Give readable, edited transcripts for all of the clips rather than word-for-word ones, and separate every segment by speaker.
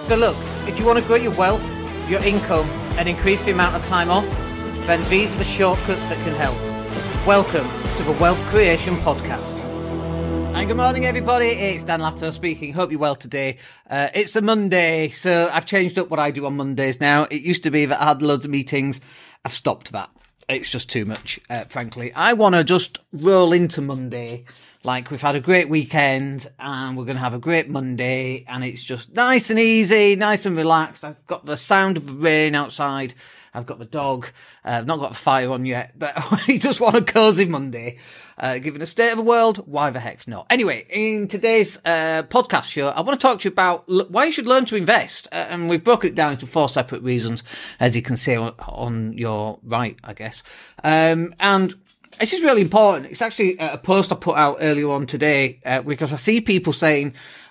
Speaker 1: So look, if you want to grow your wealth, your income, and increase the amount of time off, then these are the shortcuts that can help. Welcome to the Wealth Creation Podcast. And good morning, everybody. It's Dan Latto speaking. Hope you're well today. It's a Monday, so I've changed up what I do on Mondays now. It used to be that I had loads of meetings. I've stopped that. It's just too much, frankly. I want to just roll into Monday like we've had a great weekend and we're going to have a great Monday, and it's just nice and easy, nice and relaxed. I've got the sound of the rain outside. I've got the dog. I've not got the fire on yet, but I just want a cozy Monday. Given the state of the world, why the heck not? Anyway, in today's podcast show, I want to talk to you about why you should learn to invest. And we've broken it down into 4 separate reasons, as you can see on your right, I guess. And this is really important. It's actually a post I put out earlier on today, because I see people saying,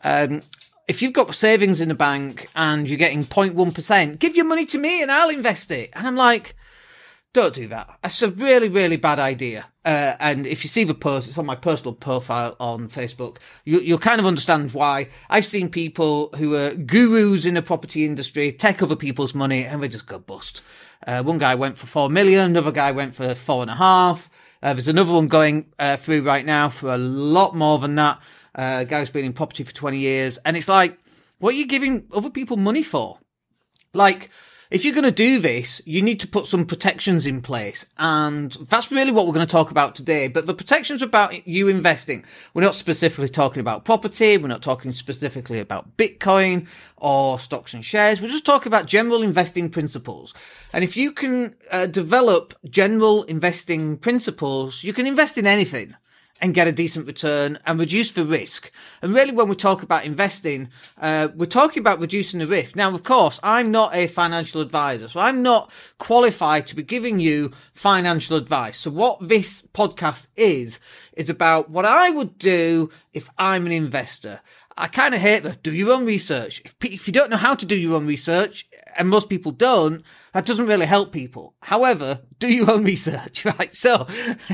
Speaker 1: if you've got savings in the bank and you're getting 0.1%, give your money to me and I'll invest it. And I'm like, don't do that. That's a really, really bad idea. And if you see the post, it's on my personal profile on Facebook. You'll kind of understand why. I've seen people who are gurus in the property industry take other people's money and they just go bust. One guy went for 4 million. Another guy went for 4.5. There's another one going through right now for a lot more than that. A guy who's been in property for 20 years. And it's like, what are you giving other people money for? Like, if you're going to do this, you need to put some protections in place. And that's really what we're going to talk about today. But the protections about you investing. We're not specifically talking about property. We're not talking specifically about Bitcoin or stocks and shares. We're just talking about general investing principles. And if you can develop general investing principles, you can invest in anything and get a decent return and reduce the risk. And really, when we talk about investing, we're talking about reducing the risk. Now, of course, I'm not a financial advisor, so I'm not qualified to be giving you financial advice. So what this podcast is about what I would do if I'm an investor. I kind of hate the do your own research. If you don't know how to do your own research, and most people don't, that doesn't really help people. However, do your own research, right? So,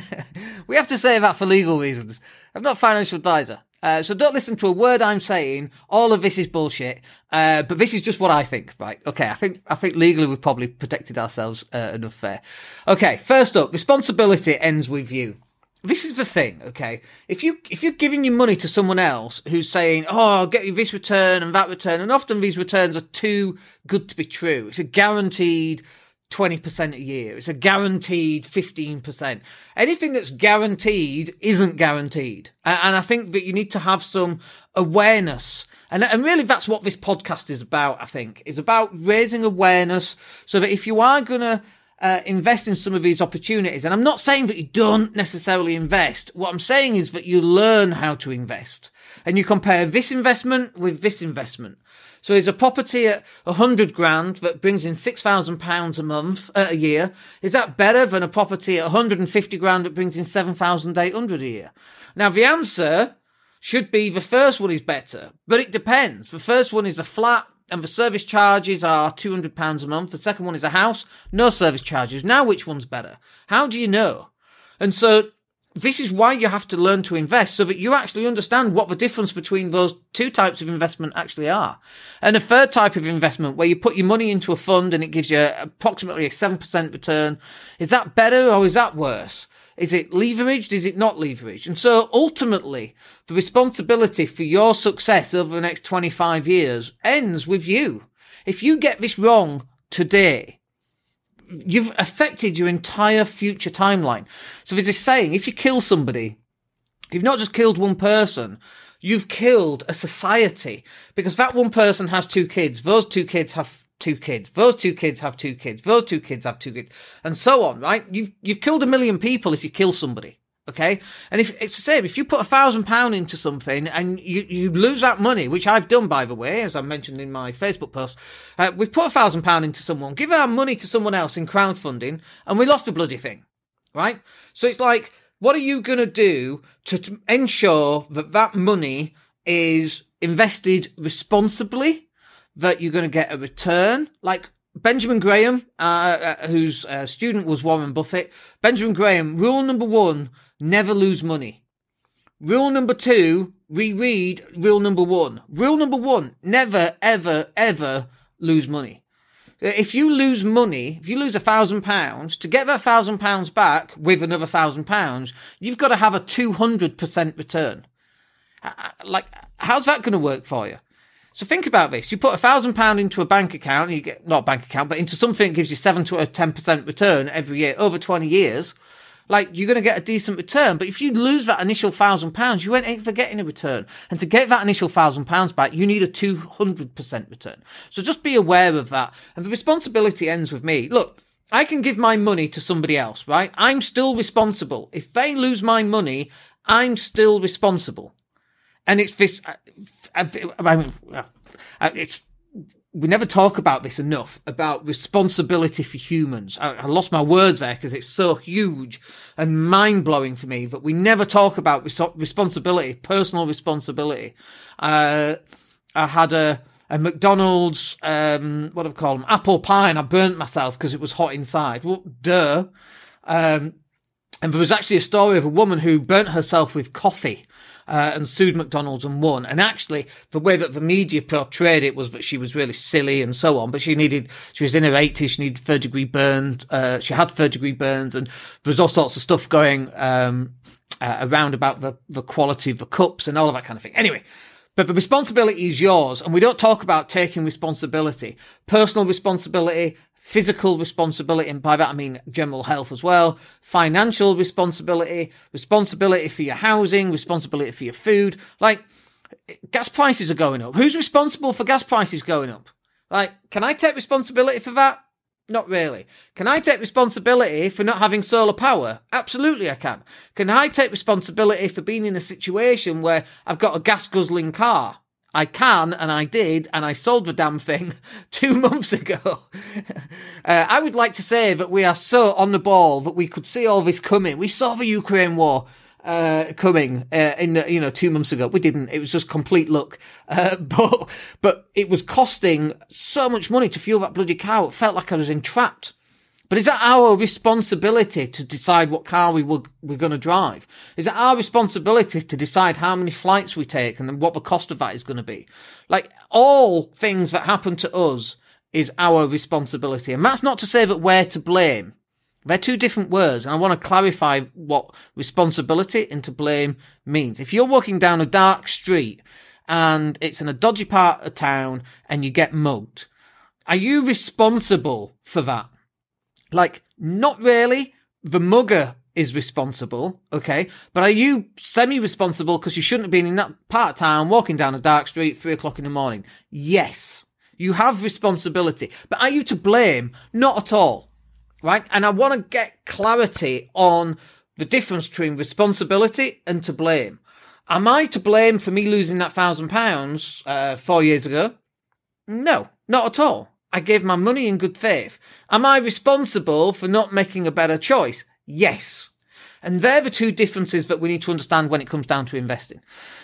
Speaker 1: we have to say that for legal reasons. I'm not a financial advisor. So don't listen to a word I'm saying. All of this is bullshit. But this is just what I think, right? Okay, I think legally we've probably protected ourselves enough there. Okay, first up, responsibility ends with you. This is the thing, okay? If you're giving your money to someone else who's saying, oh, I'll get you this return and that return, and often these returns are too good to be true. It's a guaranteed 20% a year. It's a guaranteed 15%. Anything that's guaranteed isn't guaranteed. And I think that you need to have some awareness. And really that's what this podcast is about, I think. It's about raising awareness so that if you are going to invest in some of these opportunities. And I'm not saying that you don't necessarily invest. What I'm saying is that you learn how to invest and you compare this investment with this investment. So there's a property at 100 grand that brings in £6,000 a year. Is that better than a property at 150 grand that brings in 7,800 a year? Now the answer should be the first one is better, but it depends. The first one is a flat, and the service charges are £200 a month. The second one is a house, no service charges. Now, which one's better? How do you know? And so this is why you have to learn to invest so that you actually understand what the difference between those two types of investment actually are. And a third type of investment where you put your money into a fund and it gives you approximately a 7% return. Is that better or is that worse? Is it leveraged? Is it not leveraged? And so ultimately, the responsibility for your success over the next 25 years ends with you. If you get this wrong today, you've affected your entire future timeline. So there's this saying, if you kill somebody, you've not just killed one person, you've killed a society, because that one person has 2 kids. Those 2 kids have 2 kids. Those 2 kids have 2 kids. Those 2 kids have 2 kids, and so on, right? You've killed 1 million people if you kill somebody. Okay. And if it's the same, if you put £1,000 into something and you lose that money, which I've done, by the way, as I mentioned in my Facebook post, we've put £1,000 into someone, give our money to someone else in crowdfunding, and we lost the bloody thing. Right. So it's like, what are you going to do to ensure that that money is invested responsibly, that you're going to get a return? Like Benjamin Graham, whose student was Warren Buffett. Benjamin Graham, rule number 1, never lose money. Rule number 2, reread rule number one. Rule number one, never, ever, ever lose money. If you lose money, if you lose £1,000, to get that £1,000 back with another £1,000, you've got to have a 200% return. Like, how's that going to work for you? So think about this. You put £1,000 into a bank account, and you get, not a bank account, but into something that gives you 7 to a 10% return every year, over 20 years. Like, you're going to get a decent return. But if you lose that initial £1,000, you ain't ever getting a return. And to get that initial £1,000 back, you need a 200% return. So just be aware of that. And the responsibility ends with me. Look, I can give my money to somebody else, right? I'm still responsible. If they lose my money, I'm still responsible. And it's this, we never talk about this enough, about responsibility for humans. I lost my words there because it's so huge and mind-blowing for me that we never talk about responsibility, personal responsibility. I had a McDonald's, what do I call them, apple pie, and I burnt myself because it was hot inside. Well, duh. And there was actually a story of a woman who burnt herself with coffee. And sued McDonald's and won. And actually, the way that the media portrayed it was that she was really silly and so on, but she was in her 80s, she needed third-degree burns, she had third-degree burns, and there was all sorts of stuff going around about the quality of the cups and all of that kind of thing. Anyway, but the responsibility is yours, and we don't talk about taking responsibility. Personal responsibility, physical responsibility, and by that I mean general health as well, financial responsibility, responsibility for your housing, responsibility for your food. Like, gas prices are going up. Who's responsible for gas prices going up? Like, can I take responsibility for that? Not really. Can I take responsibility for not having solar power? Absolutely I can. Can I take responsibility for being in a situation where I've got a gas-guzzling car? I can, and I did, and I sold the damn thing 2 months ago. I would like to say that we are so on the ball that we could see all this coming. We saw the Ukraine war coming in 2 months ago. We didn't. It was just complete luck. But it was costing so much money to fuel that bloody car. It felt like I was entrapped. But is that our responsibility to decide what car we're going to drive? Is it our responsibility to decide how many flights we take and what the cost of that is going to be? Like, all things that happen to us is our responsibility. And that's not to say that we're to blame. They're two different words. And I want to clarify what responsibility and to blame means. If you're walking down a dark street and it's in a dodgy part of town and you get mugged, are you responsible for that? Like, not really. The mugger is responsible, okay? But are you semi-responsible because you shouldn't have been in that part of town walking down a dark street 3 o'clock in the morning? Yes. You have responsibility. But are you to blame? Not at all, right? And I want to get clarity on the difference between responsibility and to blame. Am I to blame for me losing that £1,000 4 years ago? No, not at all. I gave my money in good faith. Am I responsible for not making a better choice? Yes. And they're the two differences that we need to understand when it comes down to investing.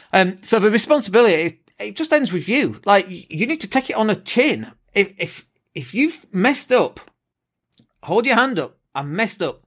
Speaker 1: So the responsibility, it just ends with you. Like, you need to take it on the chin. If you've messed up, hold your hand up. I messed up.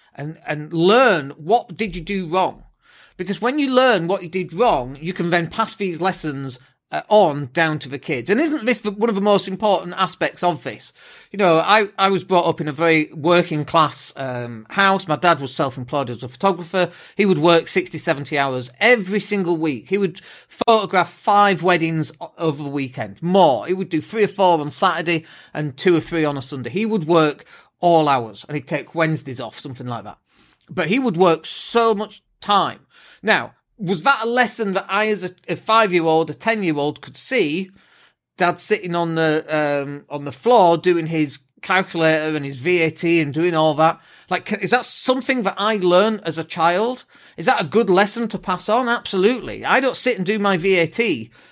Speaker 1: And learn what did you do wrong. Because when you learn what you did wrong, you can then pass these lessons on down to the kids. And isn't this one of the most important aspects of this? You know, I was brought up in a very working class house. My dad was self-employed as a photographer. He would work 60, 70 hours every single week. He would photograph 5 weddings over the weekend, more. He would do 3 or 4 on Saturday and 2 or 3 on a Sunday. He would work all hours and he'd take Wednesdays off, something like that. But he would work so much time. Now, was that a lesson that I, as a 5-year-old, a 10-year-old, could see? Dad sitting on the floor doing his calculator and his VAT and doing all that. Like, is that something that I learned as a child? Is that a good lesson to pass on? Absolutely. I don't sit and do my VAT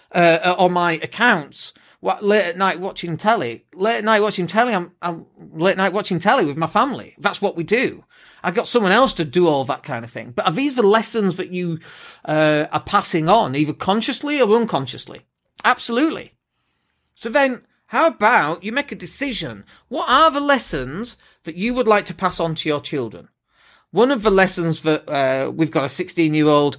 Speaker 1: on my accounts late at night watching telly. Late at night watching telly, I'm late night watching telly with my family. That's what we do. I got someone else to do all that kind of thing. But are these the lessons that you are passing on, either consciously or unconsciously? Absolutely. So then, how about you make a decision? What are the lessons that you would like to pass on to your children? One of the lessons that we've got a 16-year-old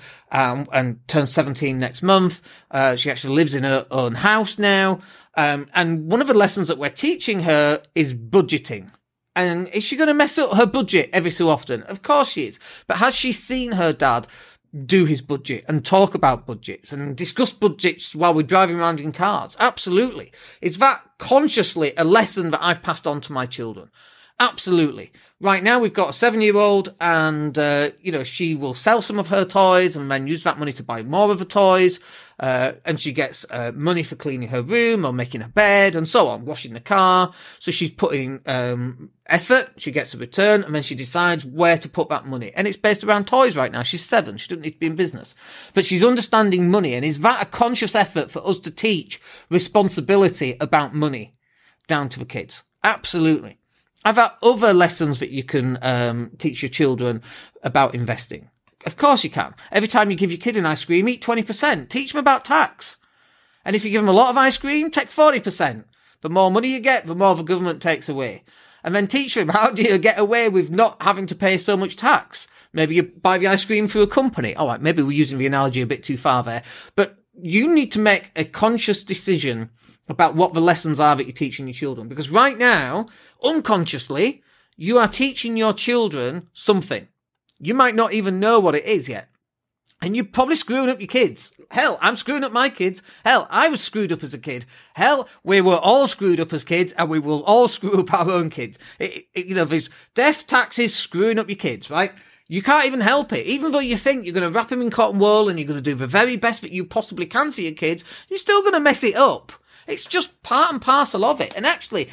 Speaker 1: and turns 17 next month. She actually lives in her own house now. And one of the lessons that we're teaching her is budgeting. And is she going to mess up her budget every so often? Of course she is. But has she seen her dad do his budget and talk about budgets and discuss budgets while we're driving around in cars? Absolutely. Is that consciously a lesson that I've passed on to my children? Absolutely. Right now we've got a 7-year-old and, she will sell some of her toys and then use that money to buy more of the toys. And she gets money for cleaning her room or making her bed and so on, washing the car. So she's putting effort, she gets a return, and then she decides where to put that money. And it's based around toys right now. She's 7. She doesn't need to be in business. But she's understanding money. And is that a conscious effort for us to teach responsibility about money down to the kids? Absolutely. I've had other lessons that you can teach your children about investing. Of course you can. Every time you give your kid an ice cream, eat 20%. Teach them about tax. And if you give them a lot of ice cream, take 40%. The more money you get, the more the government takes away. And then teach them, how do you get away with not having to pay so much tax? Maybe you buy the ice cream through a company. All right, maybe we're using the analogy a bit too far there. But you need to make a conscious decision about what the lessons are that you're teaching your children. Because right now, unconsciously, you are teaching your children something. You might not even know what it is yet. And you're probably screwing up your kids. Hell, I'm screwing up my kids. Hell, I was screwed up as a kid. Hell, we were all screwed up as kids, and we will all screw up our own kids. There's death, taxes, screwing up your kids, right? You can't even help it. Even though you think you're going to wrap them in cotton wool and you're going to do the very best that you possibly can for your kids, you're still going to mess it up. It's just part and parcel of it. And actually,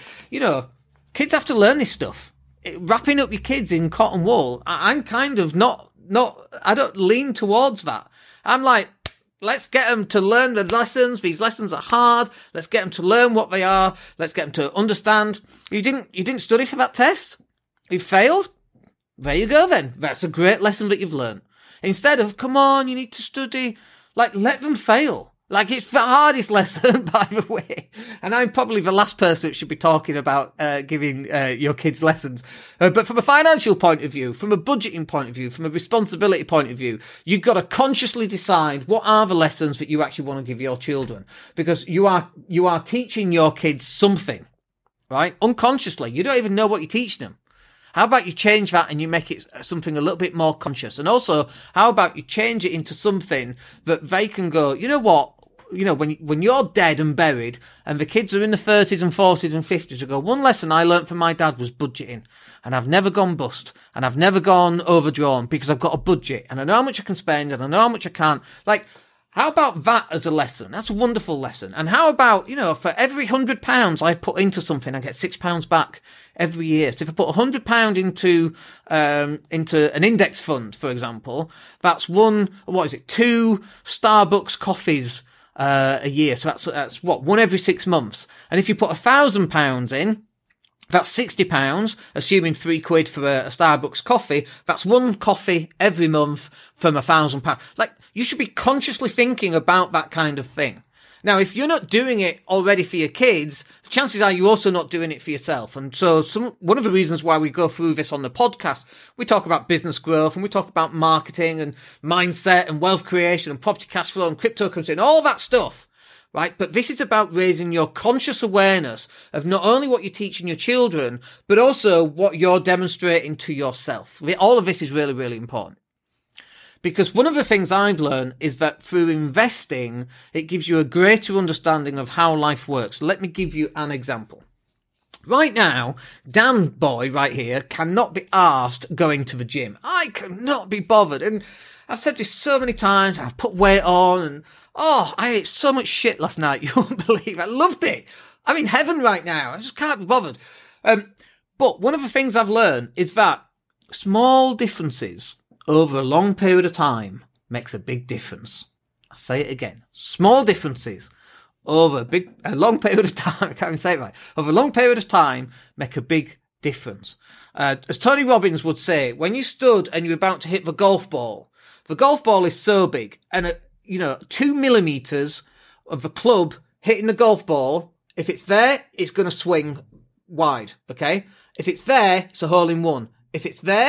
Speaker 1: kids have to learn this stuff. Wrapping up your kids in cotton wool, I'm kind of I don't lean towards that. I'm like, let's get them to learn the lessons. These lessons are hard. Let's get them to learn what they are. Let's get them to understand. You didn't study for that test? You failed? There you go then. That's a great lesson that you've learned. Instead of, come on, you need to study. Let them fail. It's the hardest lesson, by the way. And I'm probably the last person that should be talking about giving your kids lessons. But from a financial point of view, from a budgeting point of view, from a responsibility point of view, you've got to consciously decide what are the lessons that you actually want to give your children. Because you are teaching your kids something, right? Unconsciously. You don't even know what you're teaching them. How about you change that and you make it something a little bit more conscious? And also, how about you change it into something that they can go, you know what? When you're dead and buried and the kids are in the 30s and 40s and 50s, you go, one lesson I learned from my dad was budgeting. And I've never gone bust. And I've never gone overdrawn because I've got a budget. And I know how much I can spend and I know how much I can't. How about that as a lesson? That's a wonderful lesson. And how about, for every £100 I put into something, I get £6 back every year. So if I put £100 into an index fund, for example, that's 2 Starbucks coffees a year. So that's one every 6 months. And if you put £1,000 in, that's £60, assuming £3 for a Starbucks coffee. That's 1 coffee every month from £1,000. You should be consciously thinking about that kind of thing. Now, if you're not doing it already for your kids, chances are you're also not doing it for yourself. And so one of the reasons why we go through this on the podcast, we talk about business growth and we talk about marketing and mindset and wealth creation and property cash flow and cryptocurrency and all that stuff, right? But this is about raising your conscious awareness of not only what you're teaching your children, but also what you're demonstrating to yourself. All of this is really, really important. Because one of the things I've learned is that through investing, it gives you a greater understanding of how life works. Let me give you an example. Right now, Dan boy right here cannot be arsed going to the gym. I cannot be bothered. And I've said this so many times. I've put weight on and, I ate so much shit last night. You won't believe. I loved it. I'm in heaven right now. I just can't be bothered. But one of the things I've learned is that small differences over a long period of time makes a big difference. I'll say it again. Small differences over a long period of time, I can't even say it right, over a long period of time make a big difference. As Tony Robbins would say, when you stood and you're about to hit the golf ball is so big, and 2 millimeters of the club hitting the golf ball, if it's there, it's going to swing wide, okay? If it's there, it's a hole in one. If it's there,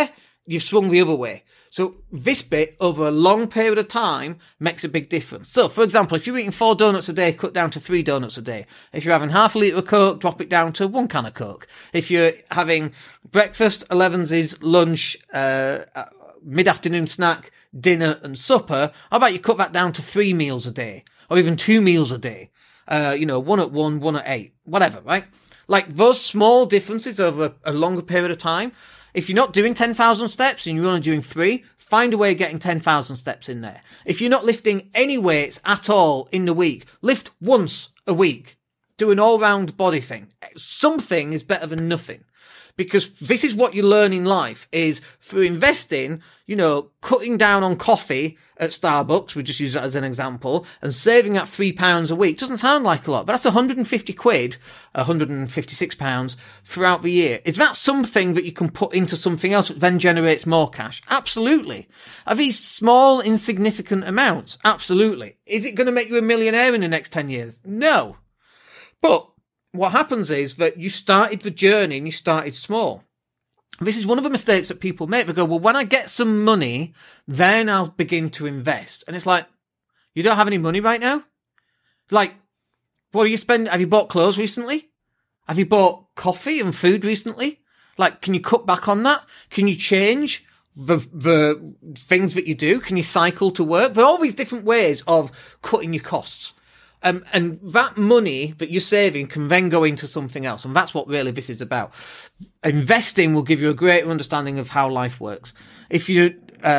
Speaker 1: you've swung the other way. So this bit over a long period of time makes a big difference. So, for example, if you're eating 4 donuts a day, cut down to 3 donuts a day. If you're having half a litre of Coke, drop it down to 1 can of Coke. If you're having breakfast, 11s, lunch, mid-afternoon snack, dinner and supper, how about you cut that down to 3 meals a day? Or even 2 meals a day? 1 at 1, 1 at 8, whatever, right? Like those small differences over a longer period of time. If you're not doing 10,000 steps and you're only doing 3, find a way of getting 10,000 steps in there. If you're not lifting any weights at all in the week, lift once a week. Do an all-round body thing. Something is better than nothing. Because this is what you learn in life, is through investing, cutting down on coffee at Starbucks, we just use that as an example, and saving that £3 a week. Doesn't sound like a lot, but that's 150 quid, 156 pounds throughout the year. Is that something that you can put into something else that then generates more cash? Absolutely. Are these small, insignificant amounts? Absolutely. Is it going to make you a millionaire in the next 10 years? No. But what happens is that you started the journey and you started small. This is one of the mistakes that people make. They go, well, when I get some money, then I'll begin to invest. And it's like, you don't have any money right now? Like, what are you spending? Have you bought clothes recently? Have you bought coffee and food recently? Like, can you cut back on that? Can you change the things that you do? Can you cycle to work? There are all these different ways of cutting your costs. And that money that you're saving can then go into something else. And that's what really this is about. Investing will give you a greater understanding of how life works. If you're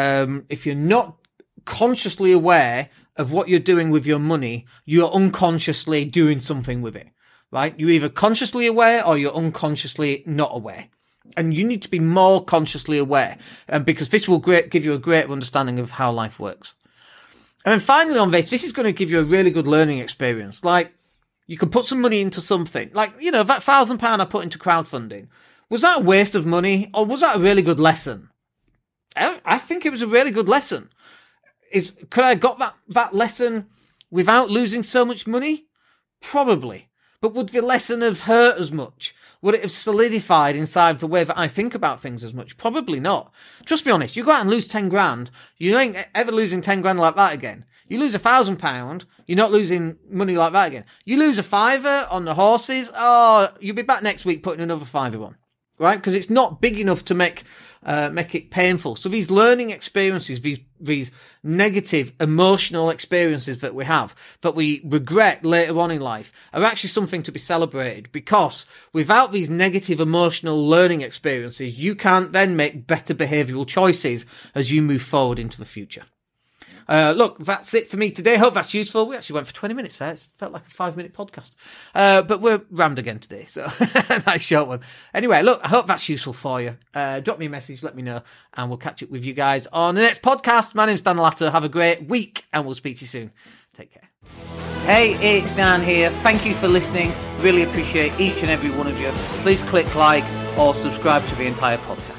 Speaker 1: not consciously aware of what you're doing with your money, you're unconsciously doing something with it, right? You're either consciously aware or you're unconsciously not aware. And you need to be more consciously aware, because this will give you a greater understanding of how life works. And then finally on this is going to give you a really good learning experience. Like, you can put some money into something. Like, that £1,000 I put into crowdfunding. Was that a waste of money, or was that a really good lesson? I think it was a really good lesson. Could I have got that lesson without losing so much money? Probably. But would the lesson have hurt as much? Would it have solidified inside the way that I think about things as much? Probably not. Just be honest, you go out and lose 10 grand, you ain't ever losing 10 grand like that again. You lose £1,000, you're not losing money like that again. You lose a £5 on the horses, you'll be back next week putting another £5 on. Right? Because it's not big enough to make it painful. So these learning experiences, these negative emotional experiences that we have, that we regret later on in life, are actually something to be celebrated, because without these negative emotional learning experiences, you can't then make better behavioural choices as you move forward into the future. Look, that's it for me today. Hope that's useful. We actually went for 20 minutes there. It felt like a 5-minute podcast. But we're rammed again today, so nice short one. Anyway, look, I hope that's useful for you. Drop me a message, let me know, and we'll catch up with you guys on the next podcast. My name's Dan Latta. Have a great week, and we'll speak to you soon. Take care. Hey, it's Dan here. Thank you for listening. Really appreciate each and every one of you. Please click like or subscribe to the entire podcast.